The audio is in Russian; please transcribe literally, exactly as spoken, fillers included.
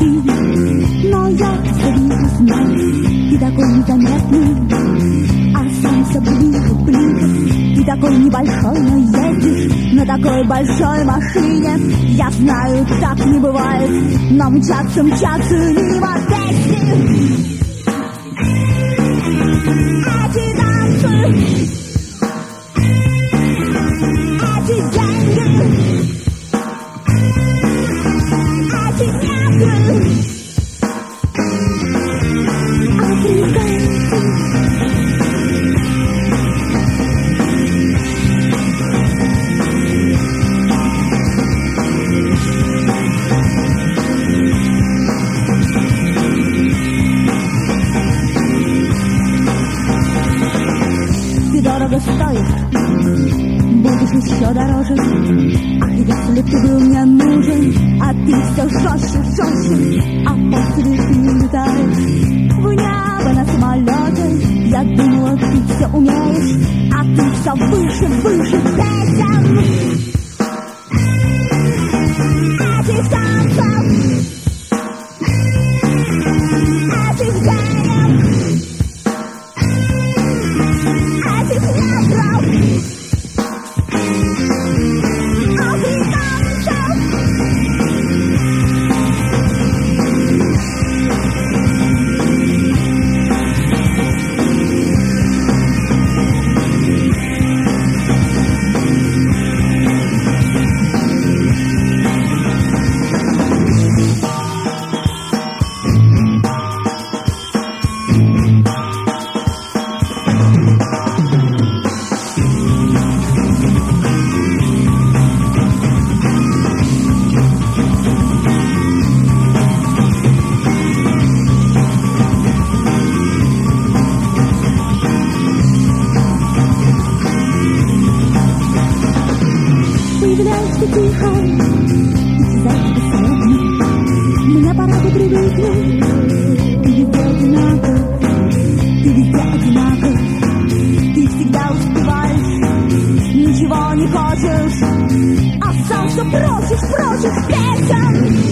ты. Но я все вижу, знаю, ты такой незаметный, а солнце ближе, ближе. Ты такой небольшой, но едешь на такой большой машине. Я знаю, так не бывает, но мчаться, мчаться мимо песни. Эти танцы, эти деньги, эти метры, африканцы. Ты дорого стоишь, будешь еще дороже. Ах, если б ты был мне нужен, а ты все жестче, жестче. А после ты летаешь в небо на самолете. Я думала, ты все умеешь, а ты все выше, выше песен. Этих танцев, этих денег, этих метров, африканцев. Появляешься тихо, исчезаешь бесследно. Мне пора бы привыкнуть. Ты везде одинаков, ты везде одинаков. Ты всегда успеваешь, ничего не хочешь, а сам все просишь, просишь песен.